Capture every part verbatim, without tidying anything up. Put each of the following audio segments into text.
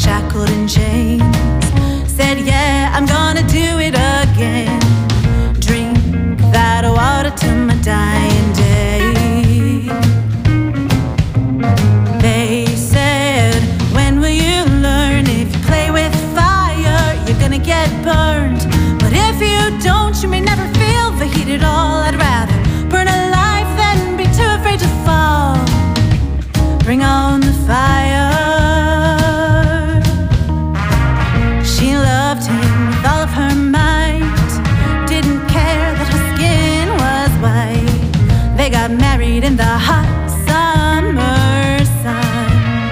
shackled in chains. Said, yeah, I'm gonna do it again. Drink that water till my dying day. They said, when will you learn? If you play with fire, you're gonna get burned. But if you don't, you may never feel the heat at all. I'd rather burn alive than be too afraid to fall. Bring on the fire. She loved him with all of her might. Didn't care that her skin was white. They got married in the hot summer sun.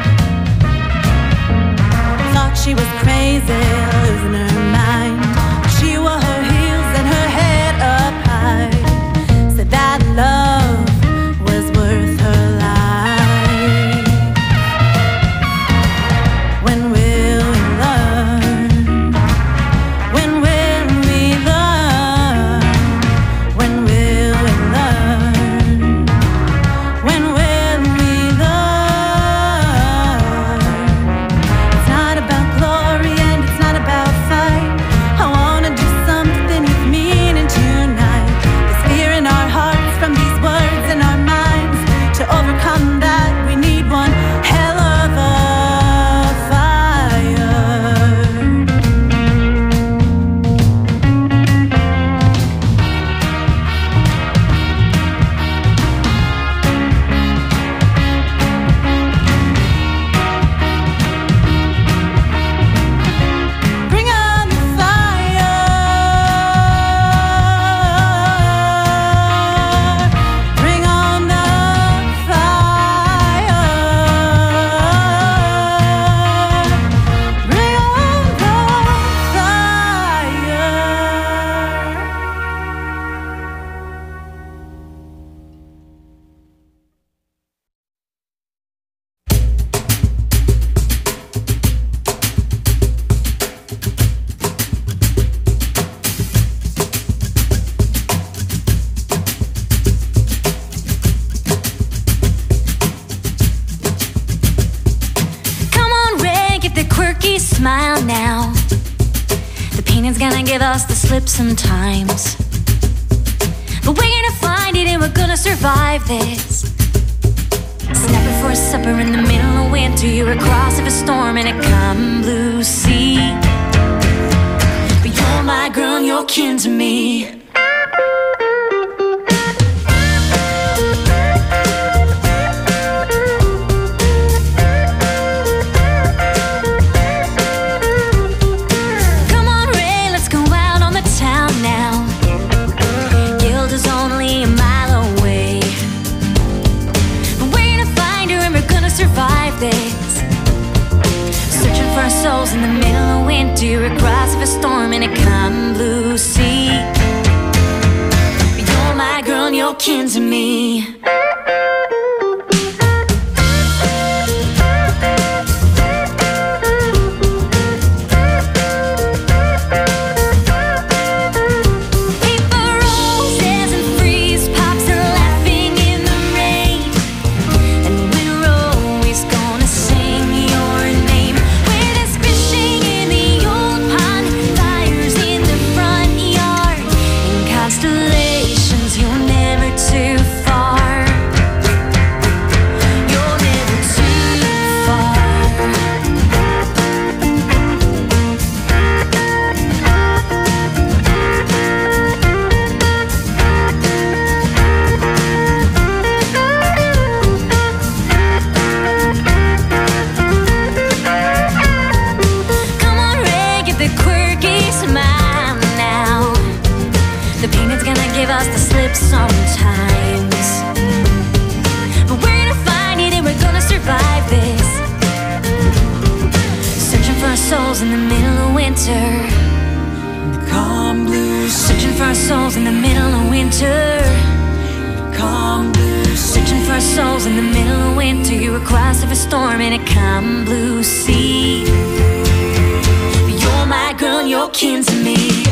Thought she was crazy, losing her mind. She wore her heels and her head up high. Said that love was worth her life. When will we learn? When will we learn? When will we learn? When will we learn? It's not about glory and it's not about fight. I wanna do something with meaning tonight. There's fear in our hearts from these words in our minds. To overcome that, we need one hell of a fire. Bring on the fire. Bring on the fire. Bring on the fire. Come on, Ray, get the quirky smile now. The painting's gonna give us the slip sometimes. But we're gonna find it and we're gonna survive this. Snapping for a supper in the middle of winter. You're across of a storm in a calm blue sea. But you're my girl and you're kin to me. Come on, Ray, let's go out on the town now. Guild is only a mile away. But we're gonna find her and we're gonna survive this. Searching for our souls in the middle of winter, across of a storm in a calm blue sea. You're my girl and you're kin to me. Paper roses and freeze pops are laughing in the rain. And we're always gonna sing your name. Where there's fishing in the old pond, fires in the front yard, and constellations, you're never too far. You're never too far. Come on, Ray, get the quirky smile now. The painting's gonna give us the slip sometimes. But we're gonna find it and we're gonna survive this. Searching for our souls in the middle of winter. Calm blue sea. Searching for our souls in the middle of winter. Calm blue sea. Searching for our souls in the middle of winter. You're across of a storm in a calm blue sea. You're my girl and you're kin to me.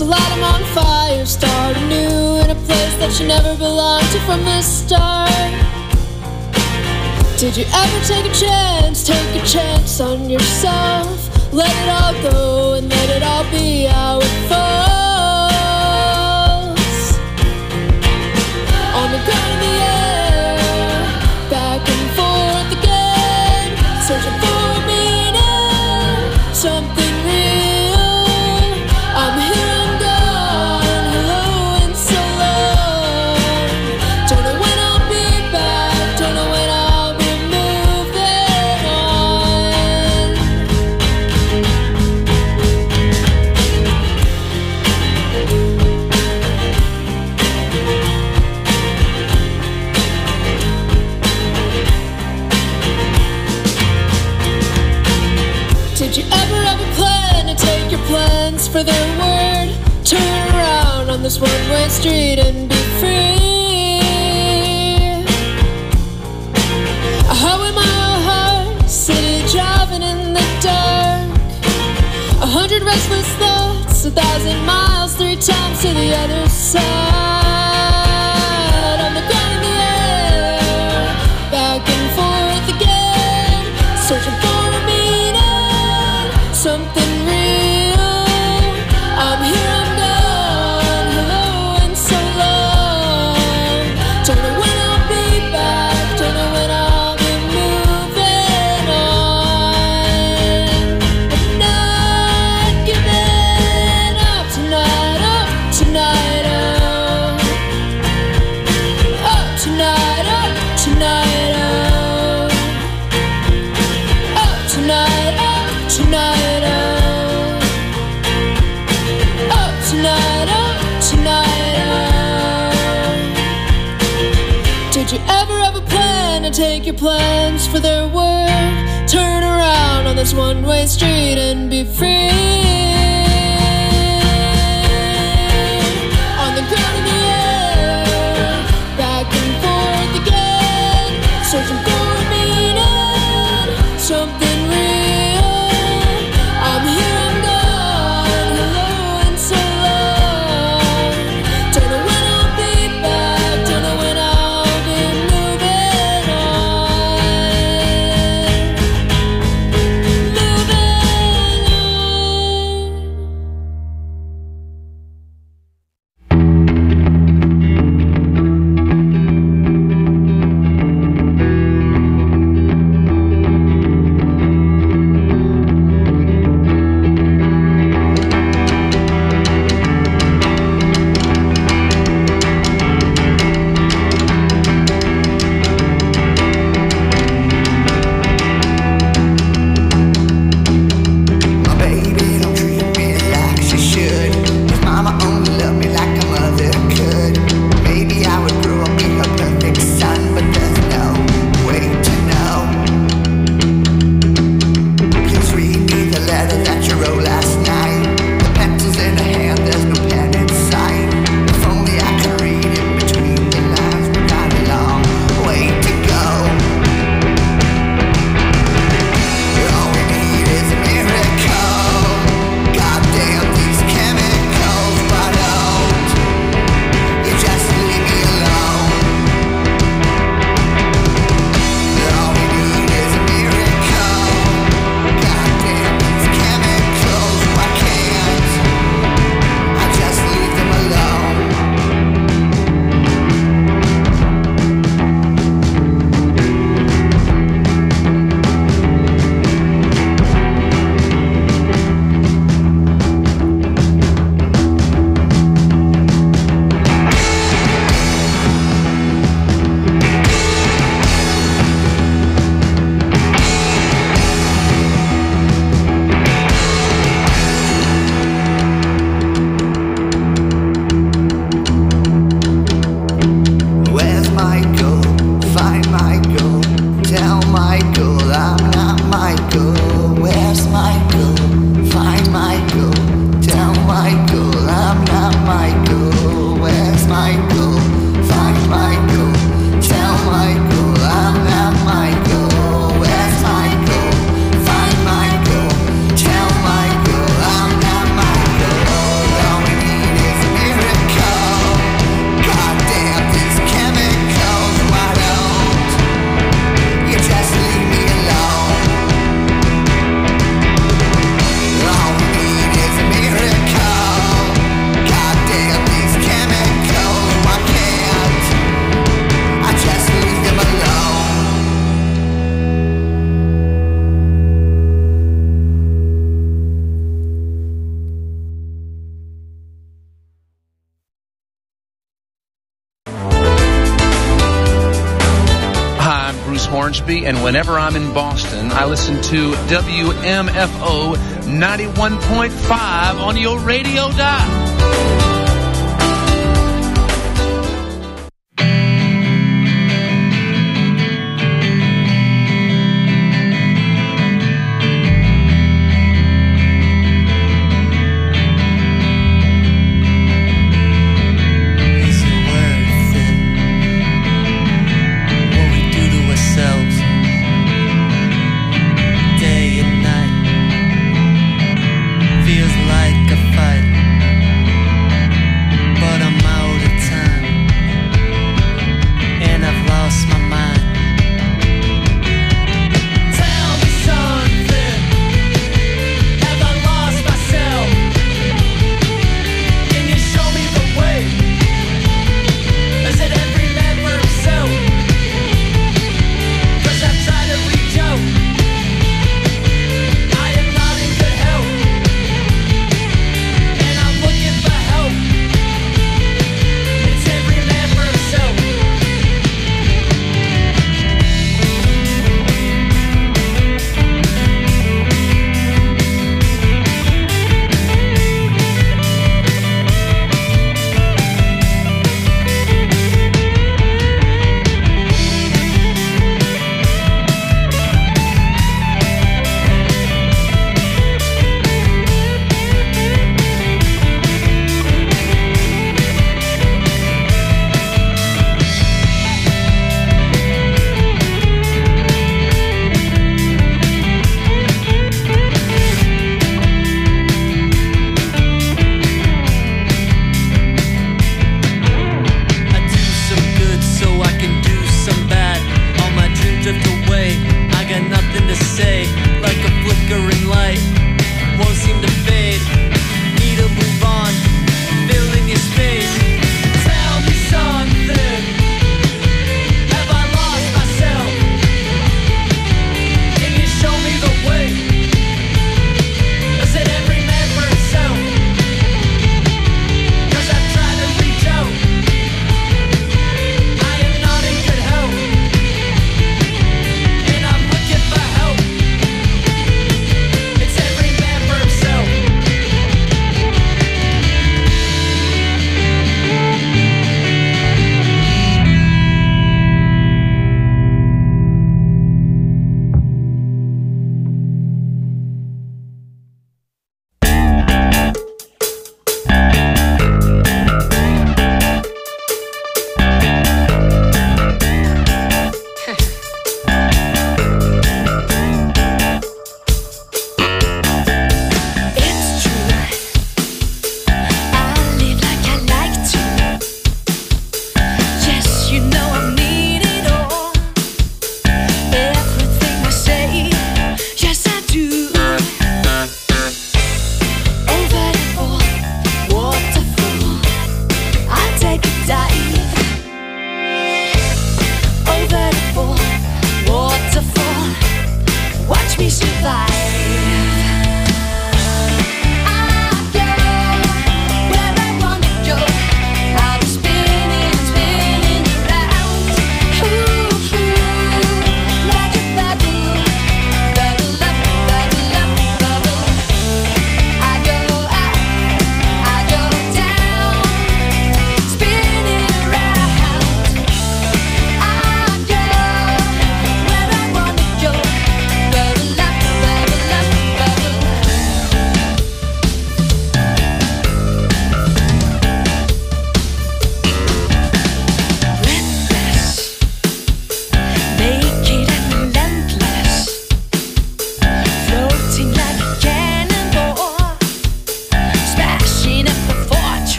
So light them on fire, start anew in a place that you never belonged to from the start. Did you ever take a chance, take a chance on yourself? Let it all go and let it all be how it falls. On the ground in the air, back and forth again, searching for a meaning, something real. I'm here, I'm gone, hello and so long. Don't know when I'll be back, don't know when I'll be moving on. Did you ever have a plan to take your plans for their word? Turn around on this one-way street and be free. A highway mile high, city driving in the dark. A hundred restless thoughts, a thousand miles, three times to the other side. On the ground in the air, back and forth again, searching for a meaning, something real. I'm here, I'm gone, hello and so long. Don't know when I'll be back, don't know when I'll be moving on. But not giving up tonight, up tonight, up. Up tonight, up tonight, up. Up tonight, up tonight, up. Up tonight, up tonight, up. Did you ever have a plan to take your plans for their word? Turn around on this one-way street and be free. On the ground in the air, back and forth again, searching for a meaning, something real. I'm here, I'm gone, hello and so long. Don't know when I'll be back, don't know when I'll be moving on. Moving on. Hornsby, and whenever I'm in Boston, I listen to W M F O ninety-one point five on your radio dial. Feels like a fight.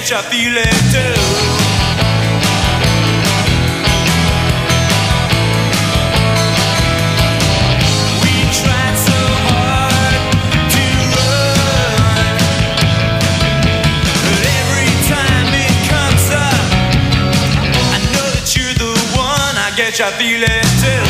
guess I feel it too. We tried so hard to run, but every time it comes up, I know that you're the one. I guess I feel it too.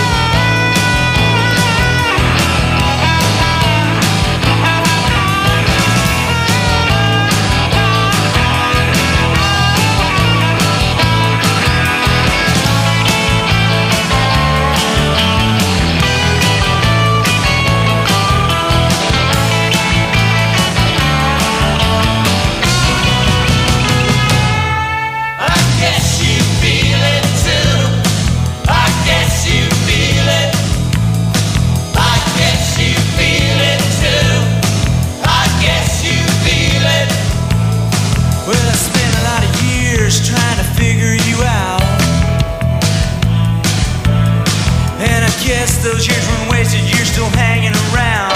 Guess those years weren't wasted, you're still hanging around.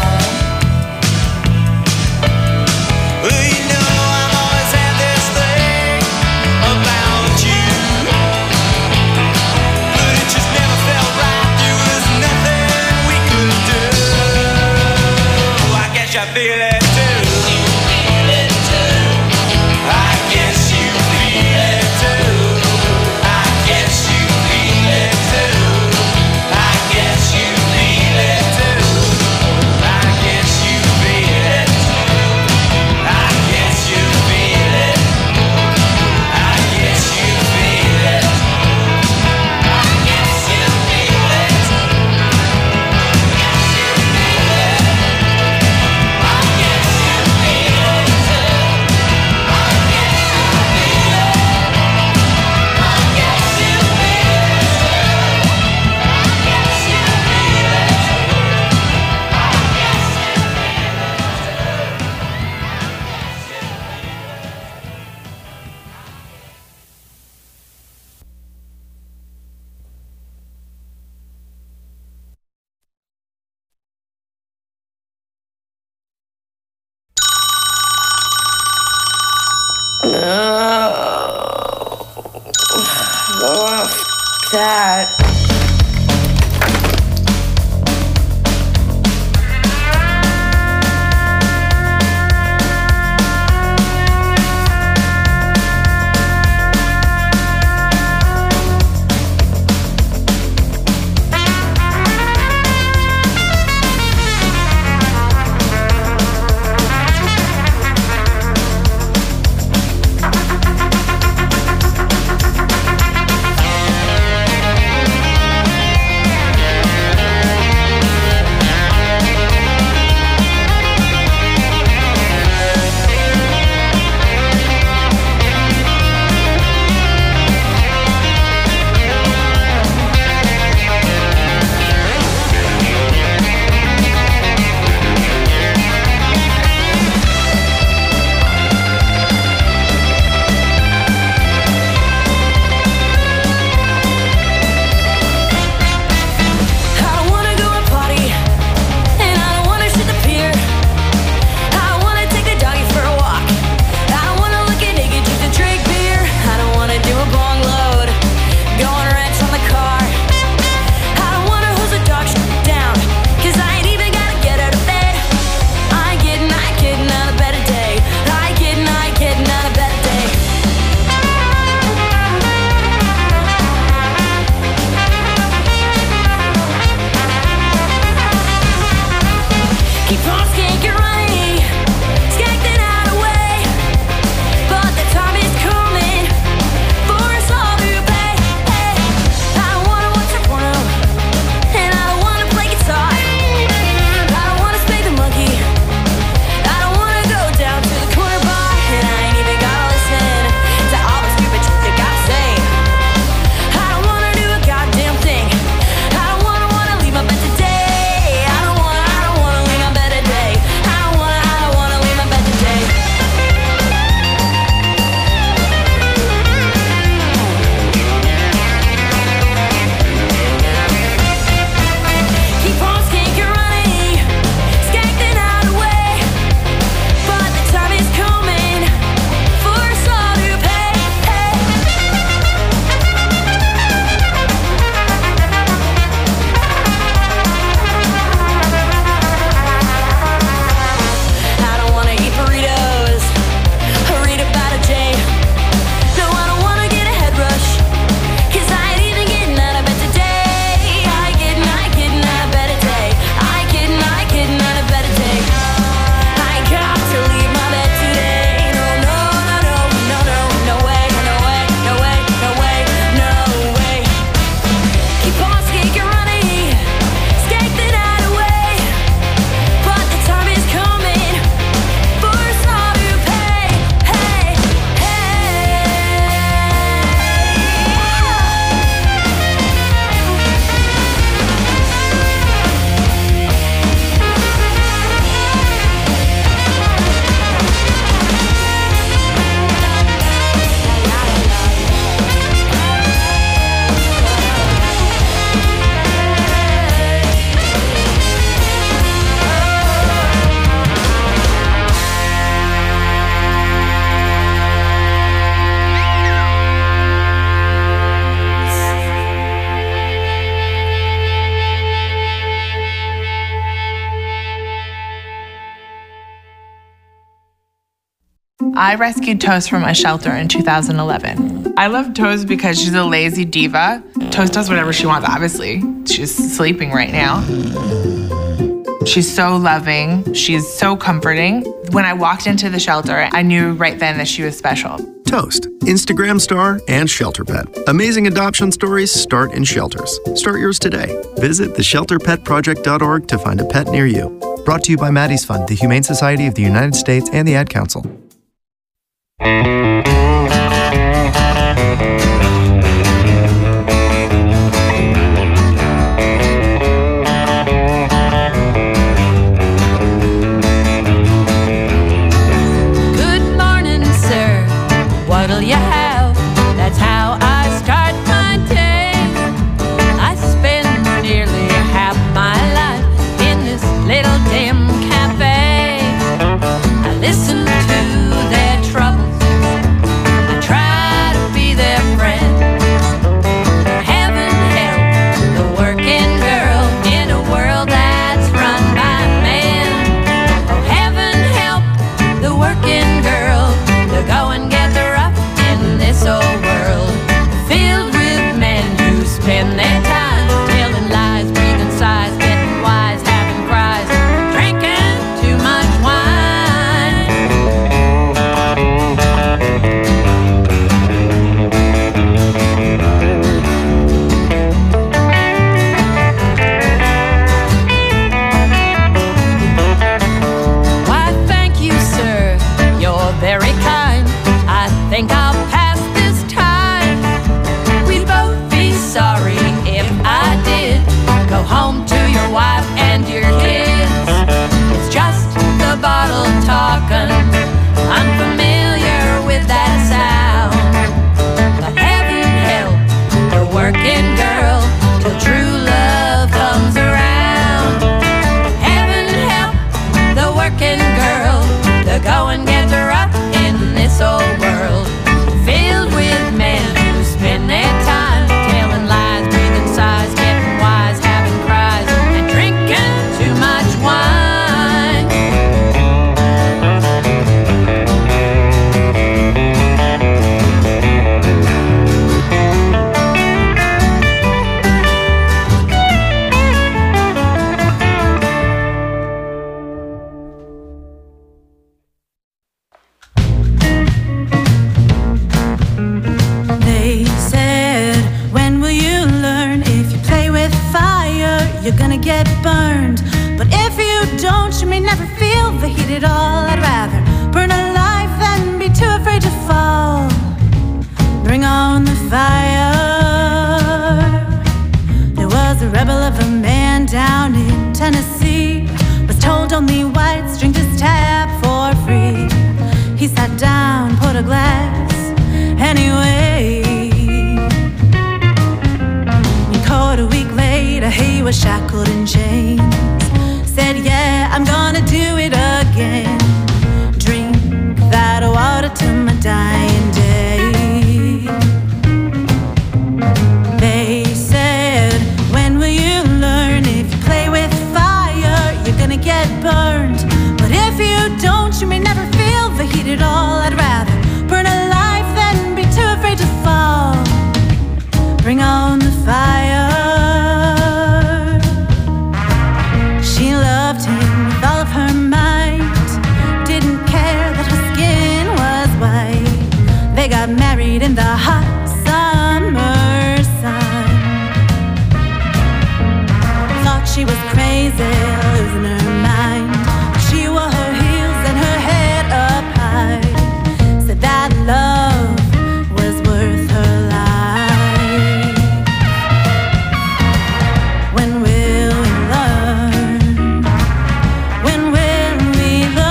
Well, you know I've always had this thing about you, but it just never felt right. There was nothing we could do. I guess I feel it too. You feel it too. I guess you feel it too. I guess you feel it too. Guess you feel it too. I guess you feel it too. I guess you feel it. I guess you feel it. I guess you feel it. I guess you feel it too. I guess you feel it. I guess you feel it too. I guess you that. feel it. I rescued Toast from a shelter in two thousand eleven. I love Toast because she's a lazy diva. Toast does whatever she wants, obviously. She's sleeping right now. She's so loving. She's so comforting. When I walked into the shelter, I knew right then that she was special. Toast, Instagram star and shelter pet. Amazing adoption stories start in shelters. Start yours today. Visit the shelter pet project dot org to find a pet near you. Brought to you by Maddie's Fund, the Humane Society of the United States, and the Ad Council.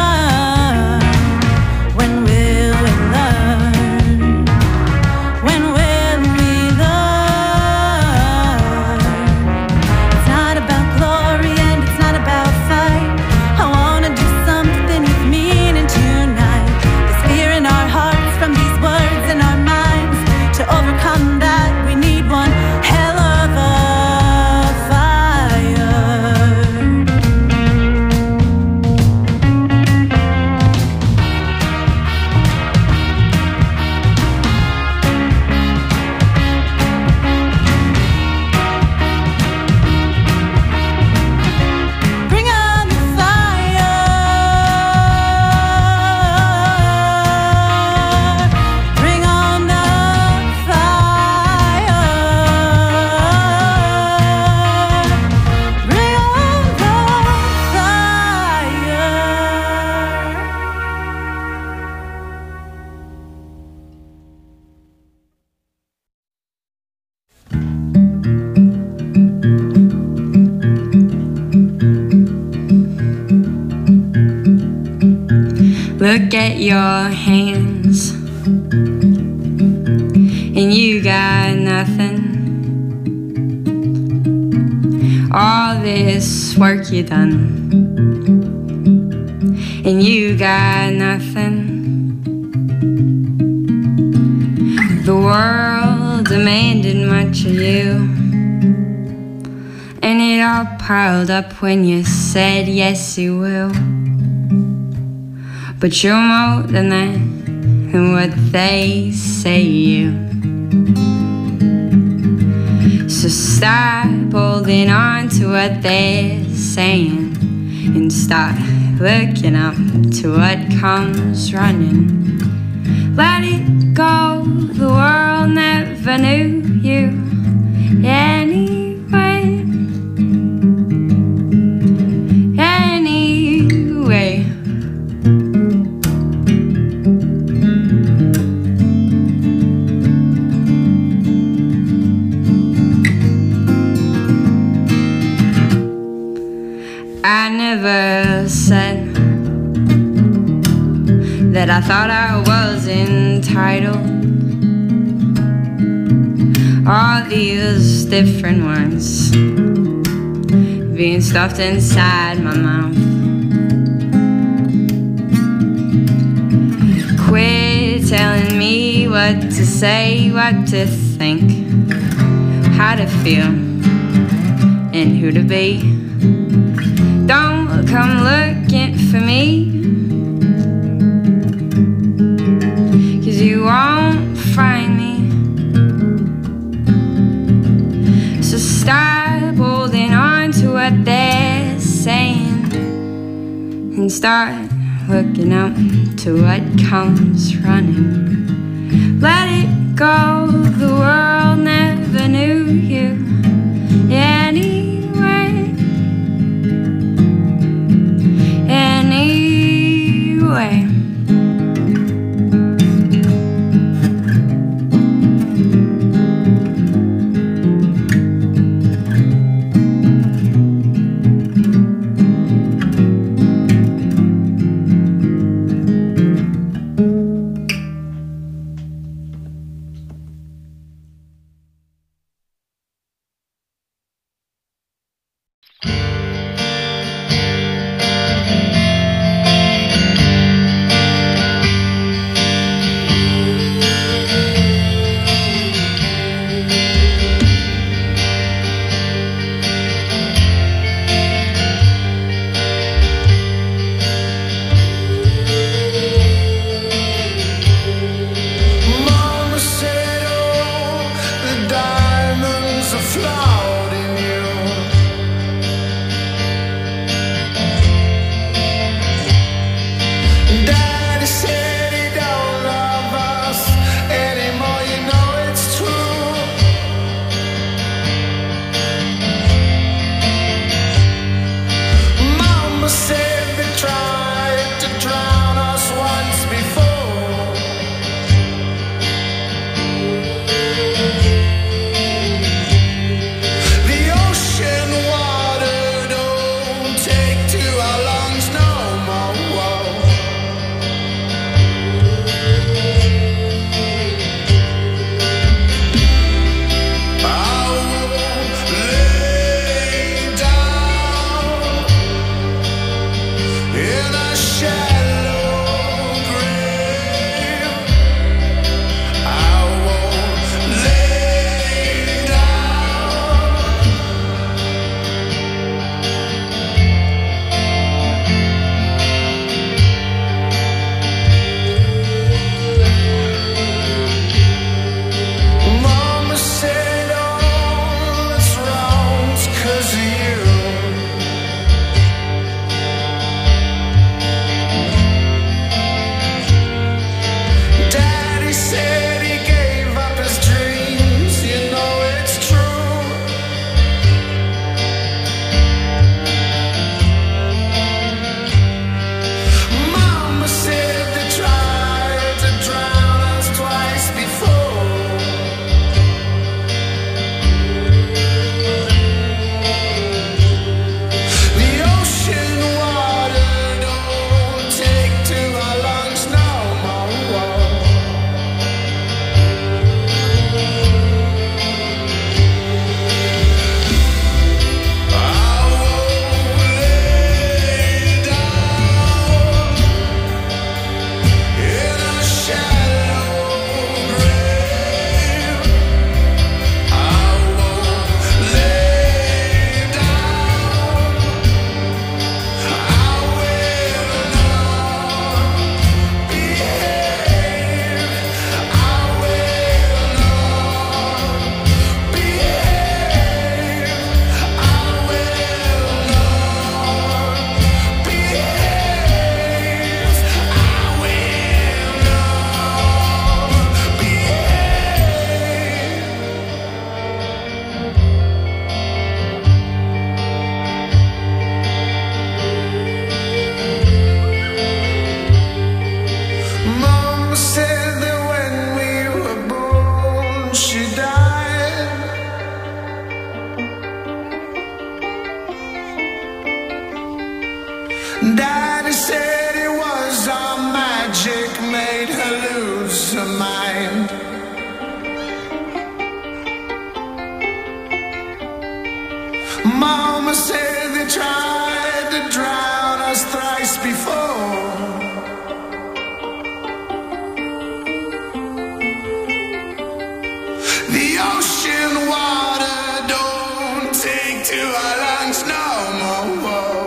When forget your hands, and you got nothing. All this work you done, and you got nothing. The world demanded much of you, and it all piled up when you said yes you will. But you're more than that, and what they say you. So stop holding on to what they're saying, and start looking up to what comes running. Let it go, the world never knew you anyway. Anyway. I never said that I thought I was entitled. All these different words being stuffed inside my mouth. Quit telling me what to say, what to think, how to feel, and who to be. Don't come looking for me, 'cause you won't find me. So stop holding on to what they're saying, and start looking up to what comes running. Let it go, the world never knew you anyway. Anyway. lose her mind. Mama said they tried to drown us thrice before. The ocean water don't take to our lungs no more.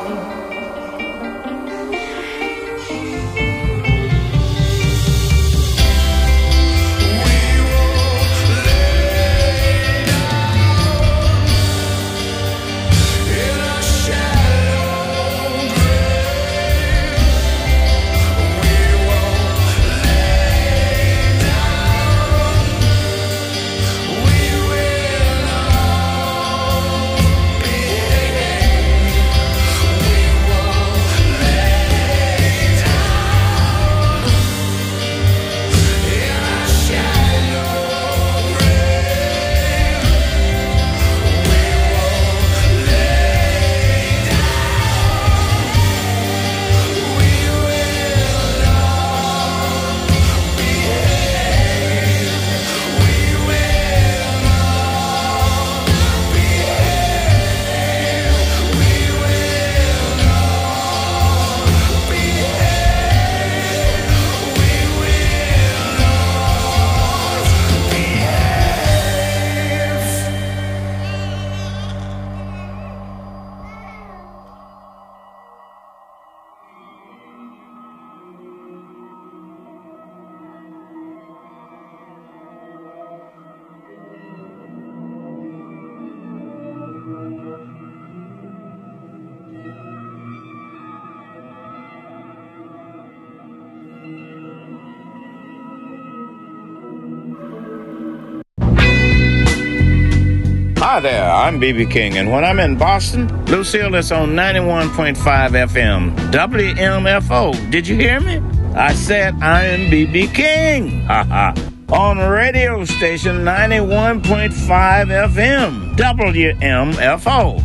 Hi there, I'm B B King, and when I'm in Boston, Lucille is on ninety-one point five F M, W M F O. Did you hear me? I said I am B B King. Ha ha. On radio station ninety-one point five F M, W M F O.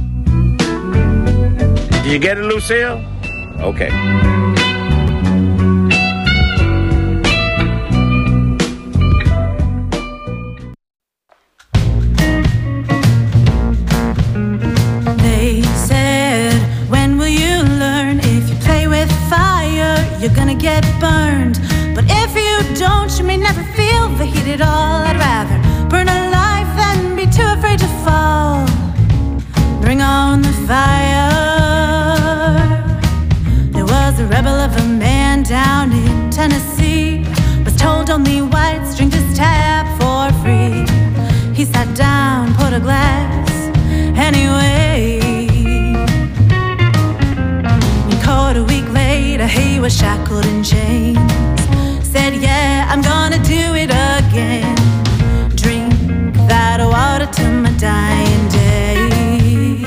Did you get it, Lucille? Okay. You're gonna get burned, but if you don't, you may never feel the heat at all. I'd rather burn alive than be too afraid to fall. Bring on the fire. There was a rebel of a man down in Tennessee, was told only whites drink this tap for free. He sat down, poured a glass anyway. A week later, he was shackled in chains. Said, yeah, I'm gonna do it again. Drink that water till my dying day.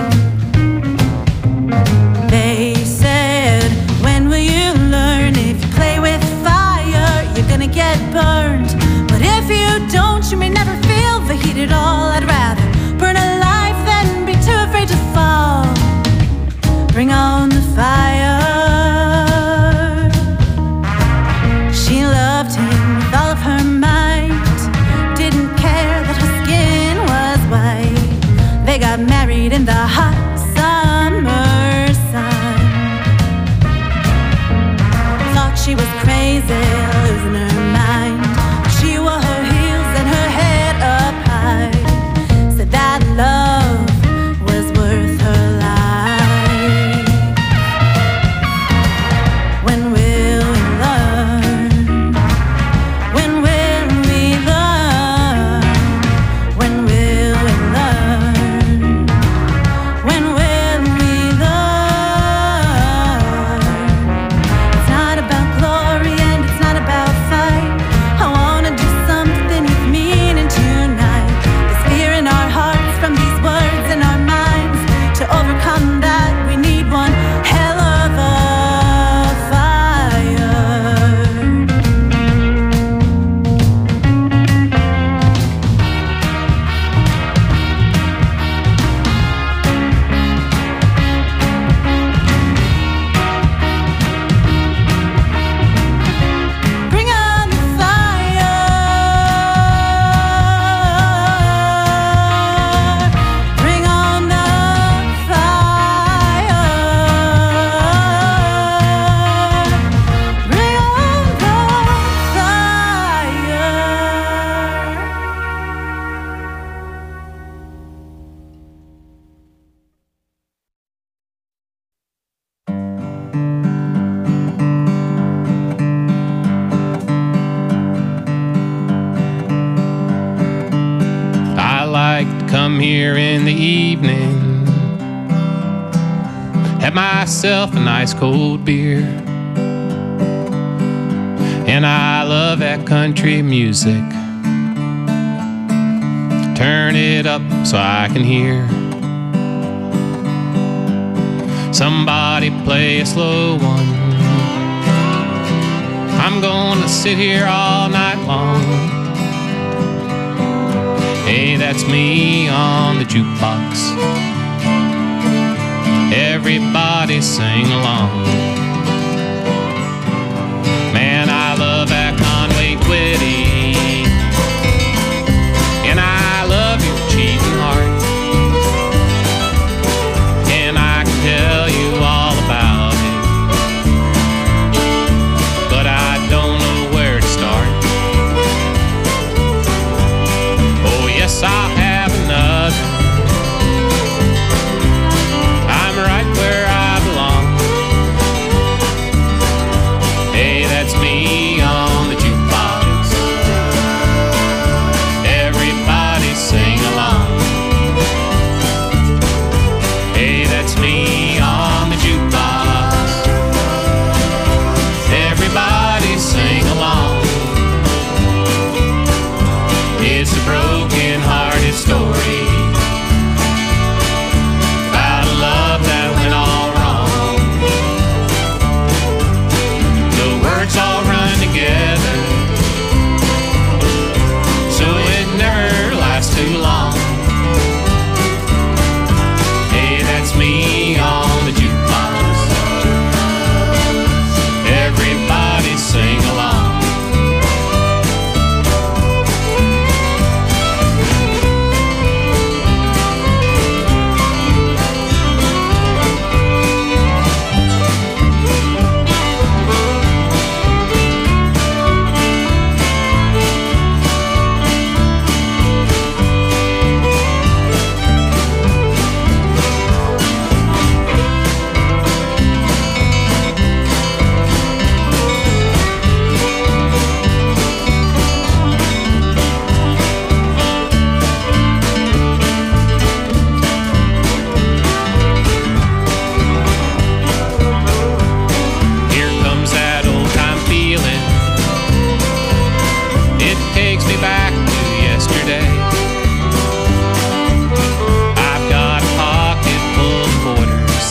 They said, when will you learn? If you play with fire, you're gonna get burned. But if you don't, you may never feel the heat at all. I'd rather burn alive than be too afraid to fall. Bring on the fire. She loved him with all of her might, didn't care that her skin was white. They got married in the hot summer sun. Thought she was crazy, losing her mind. here in the evening, have myself a nice cold beer, and I love that country music. Turn it up so I can hear somebody play a slow one. I'm gonna sit here all night long. Hey, that's me on the jukebox. Everybody sing along. Man, I love that Conway Twitty, and I love your cheating heart, and I can tell you all about it, but I don't know where to start. Oh yes, I'll have another. I'm right where I belong. Hey, that's me on the jukebox. Everybody sing along. Hey, that's me on the jukebox. Everybody sing along. It's a broken-hearted story about a love that went all wrong. The words all run together, so it never lasts too long. Hey, that's me on the jukebox. Everybody sing along. Here comes that old-time feeling. It takes me back to yesterday. I've got a pocket full of quarters.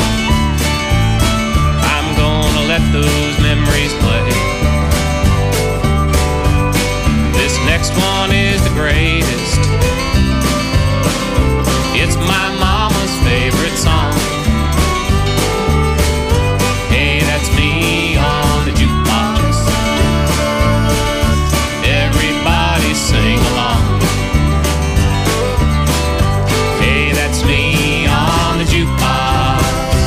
I'm gonna let those memories play. This next one is the greatest. It's my mama's favorite song. Hey, that's me on the jukebox. Everybody sing along. Hey, that's me on the jukebox.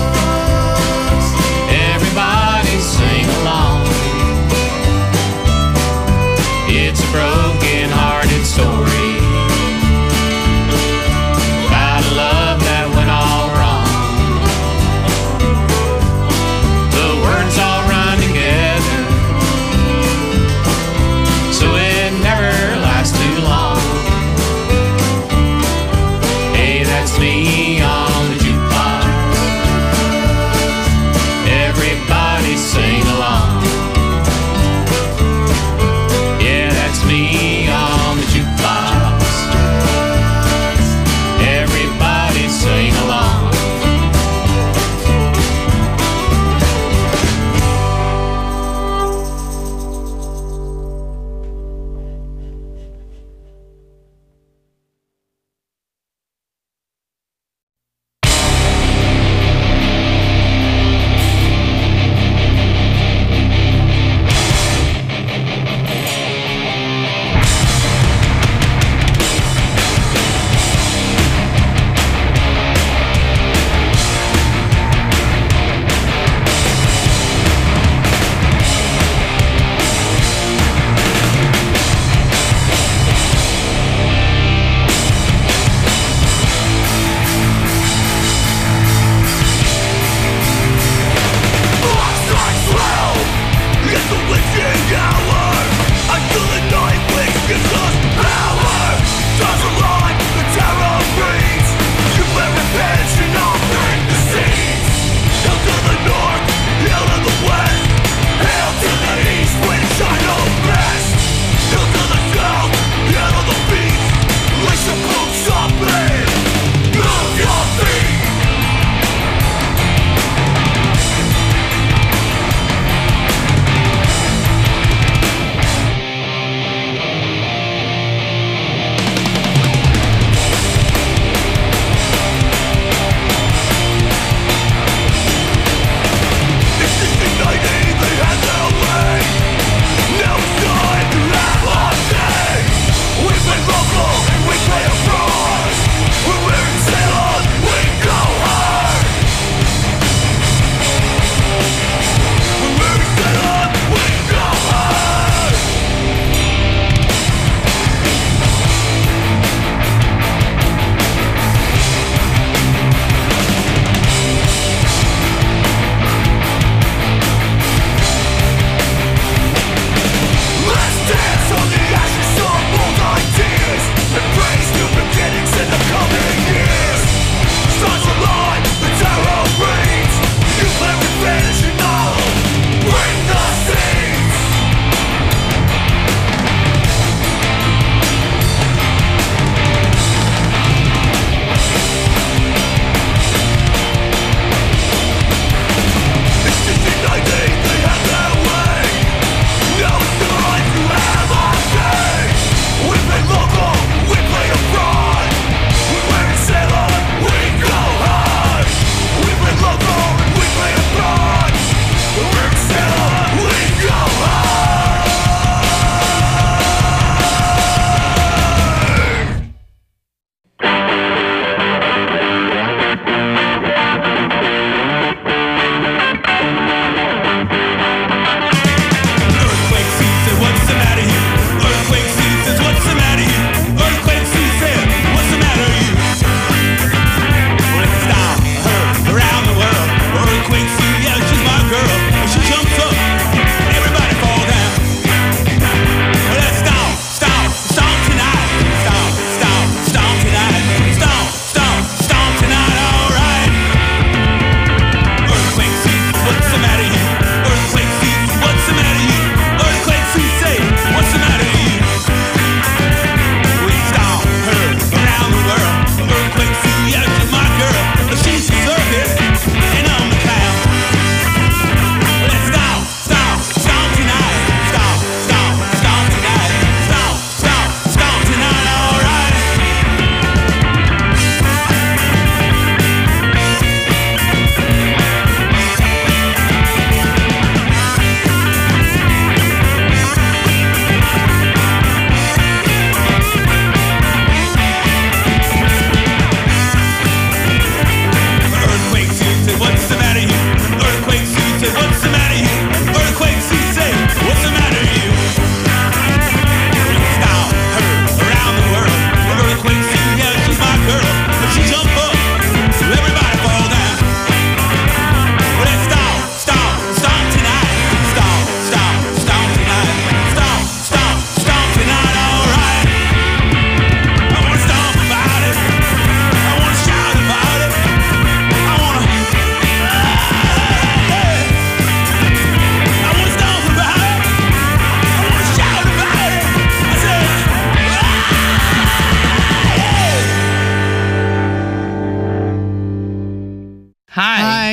Everybody sing along. It's a broken-hearted story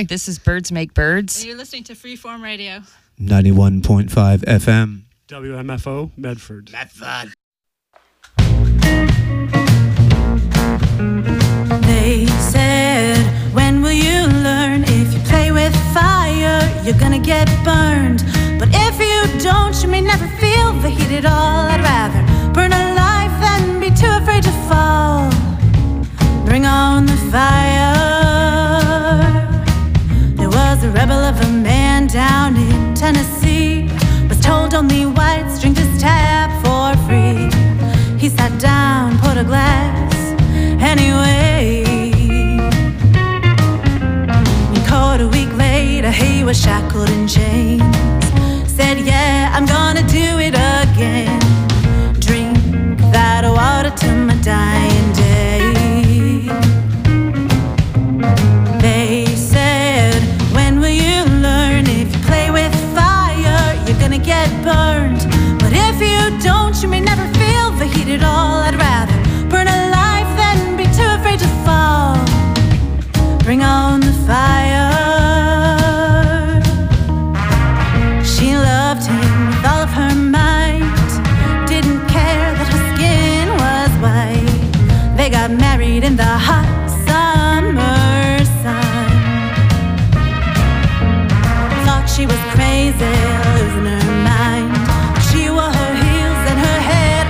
Hi. This is Birds Make Birds. You're listening to Freeform Radio. ninety-one point five F M. W M F O, Medford. Medford. They said, when will you learn? If you play with fire, you're gonna get burned. But if you don't, you may never feel the heat at all. I'd rather